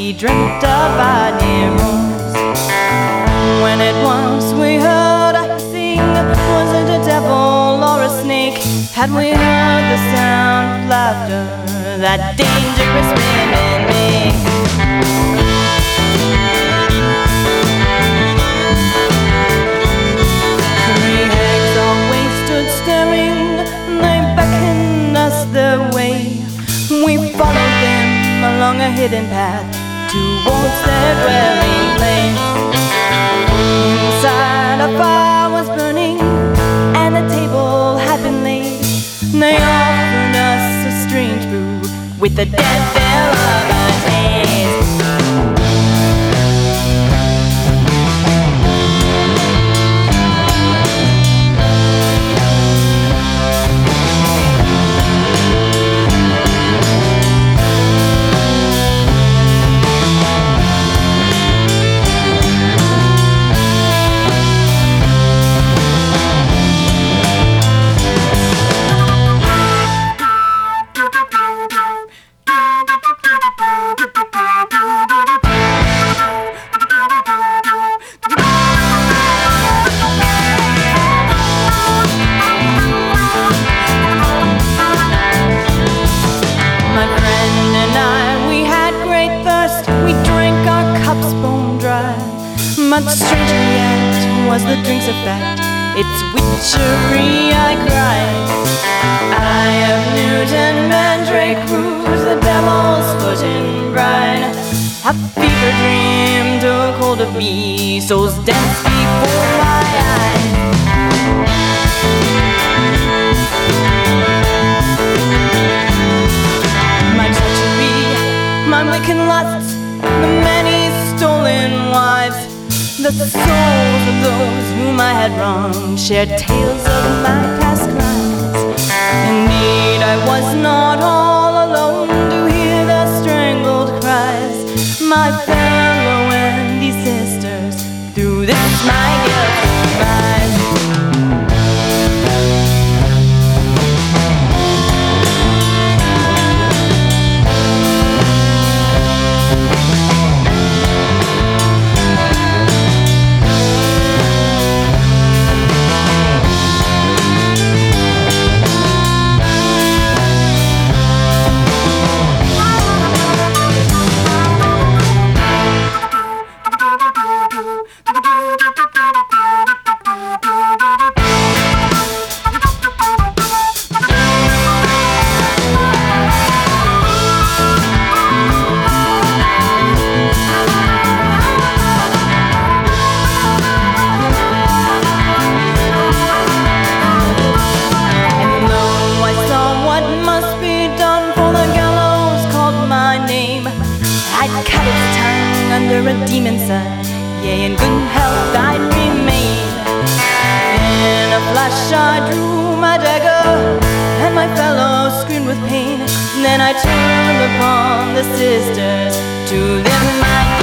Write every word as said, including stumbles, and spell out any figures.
we dreamt of our near rooms. When it was we heard a hissing, was it a devil or a snake? Had we heard the sound of laughter that dangerous women make? Three hags always stood staring, they beckoned us their way. We followed them along a hidden path towards their dwelling place. Inside a fire was burning and a table had been laid. They offered us a strange brew with the dead fell of our taste. Much stranger yet was the drink's effect. It's witchery, I cried. Eye of Newton, mandrake ruse, the devil's foot in brine. A fever dream took hold of me, souls danced before my eyes. My treachery, my wicked lusts, the many stolen wives, the souls of those whom I had wronged shared tales of my past crimes. Indeed, I was not all alone to hear their strangled cries. My fellow and these sisters, through this my guilty crime. I'd cut its tongue under a demon's sun, yea, in good health I'd remain. In a flash I drew my dagger, and my fellow screamed with pain. Then I turned upon the sisters, to them I